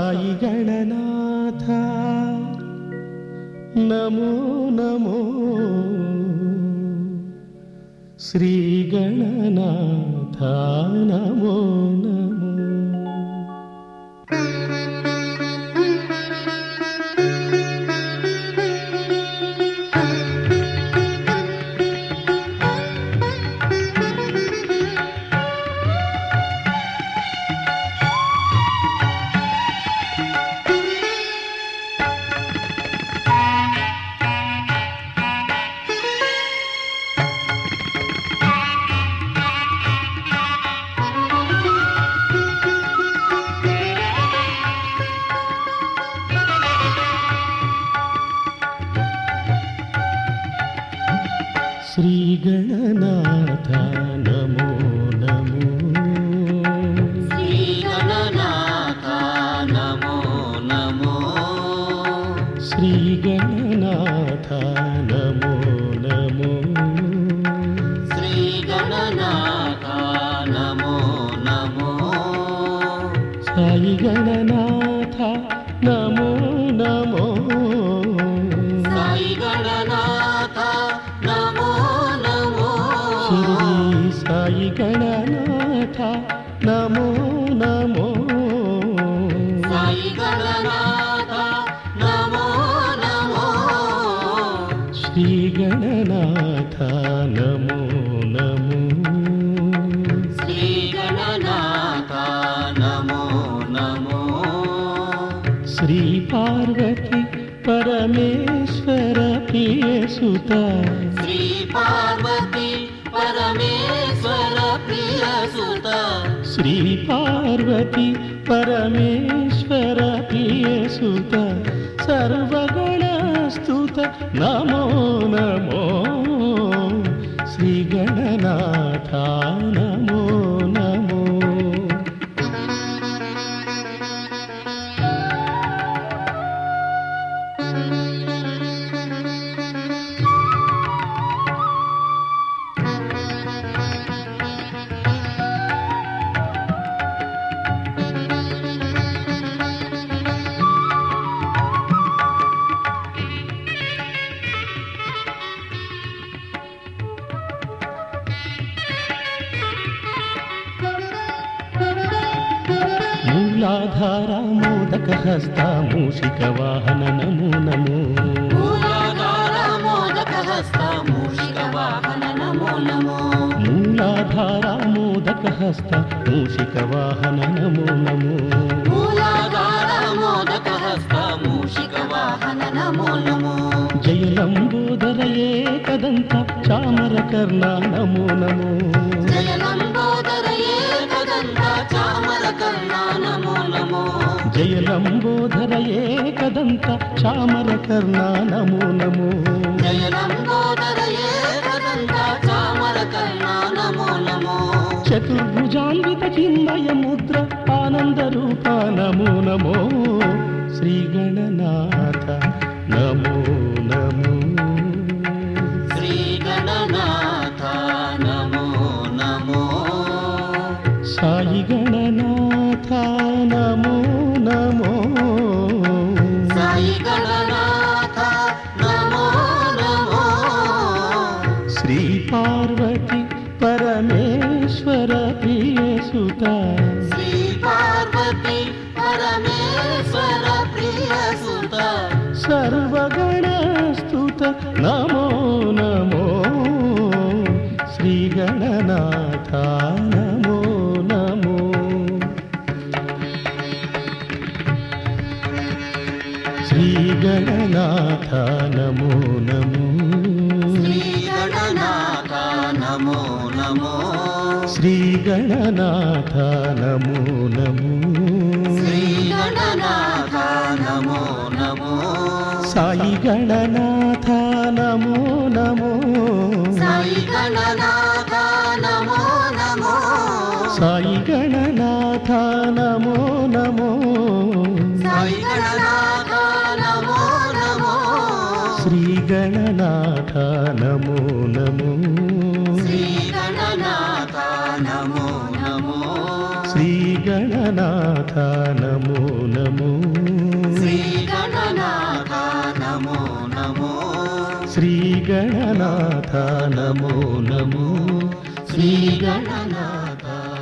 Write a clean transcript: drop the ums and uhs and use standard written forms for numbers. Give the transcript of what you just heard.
సాయి గణనాథ నమో నమో శ్రీ గణనాథ నమో నమో. శ్రీ గణనాథ నమో నమో శ్రీ గణనాథ నమో నమో శ్రీ గణనాథ నమో నమో శ్రీ గణనాథ నమో నమో సాయి గణనాథ నమో నమో సాయి గణనాథ నమో నమో శ్రీ సాయి గణనాథ నమో నమో సాయి గణనాథ నమో నమో శ్రీ గణనాథ నమో నమో శ్రీ గణనాథ నమో నమో శ్రీ పార్వతి పరమేశ్వర ప్రియసుత శ్రీ పార్వతి పరమేశ్వర ప్రియసుత శ్రీ పార్వతి పరమేశ్వర ప్రియసుత సర్వగణస్తుత నమో నమో శ్రీ గణనాథ నమో నమో. మూలాధార మోదక హస్త మూషిక వాహన నమో నమో మూలాధార మోదక హస్త మూషిక వాహన నమో నమో మూలాధార మోదక హస్త మూషిక వాహన నమో నమో మూలాధార మోదక హస్త మూషిక వాహన నమో నమో జయలంబోదర ఏకదంత చామర కర్ణ నమో నమో జయలంబోదర ఏకదంత చామర కర్ణ నమో నమో జయలంబోదర ఏకదంత చామర కర్ణ నమో నమో జయలంబోదర ఏకదంత చామర కర్ణ నమో నమో చతుర్భుజాన్విత చిన్మయ ముద్ర ఆనంద రూప నమో నమో శ్రీ గణనాథ నమో నమో శ్రీ గణనాథ నమో నమో సాయి గణనాథ నమో నమో సాయి గణనాథ నమో నమో శ్రీ పార్వతి పరమేశ్వర ప్రియసుత శ్రీ పార్వతి పరమేశ్వర ప్రియసుత సర్వగణస్తుత నమో నమో శ్రీ గణనాథ నమో నమో శ్రీ గణనాథ నమో నమో శ్రీ గణనాథ నమో నమో శ్రీ గణనాథ నమో నమో శ్రీ గణనాథ నమో నమో సాయి గణనాథ నమో నమో సాయి గణనాథ నమో నమో సాయి గణనాథ నమో నమో సాయి గణనాథ నమో నమో శ్రీ గణనాథ నమో నమో శ్రీ గణనాథ నమో నమో శ్రీ గణ గణనాథ నమో నమో శ్రీ గణనాథ నమో నమో శ్రీ గణనాథ నమో నమో శ్రీ గణనాథ